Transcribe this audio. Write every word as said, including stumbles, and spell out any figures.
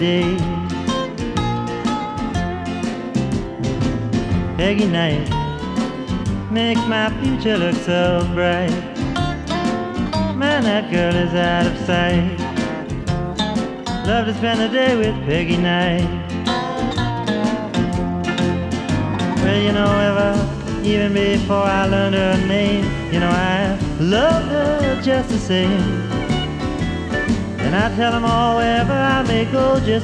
day. Peggy Knight makes my future look so bright. Man, that girl is out of sight. Love to spend the day with Peggy Knight. Well, you know, ever, even before I learned her name, you know, I loved her just the same. And I tell them all wherever I may go, just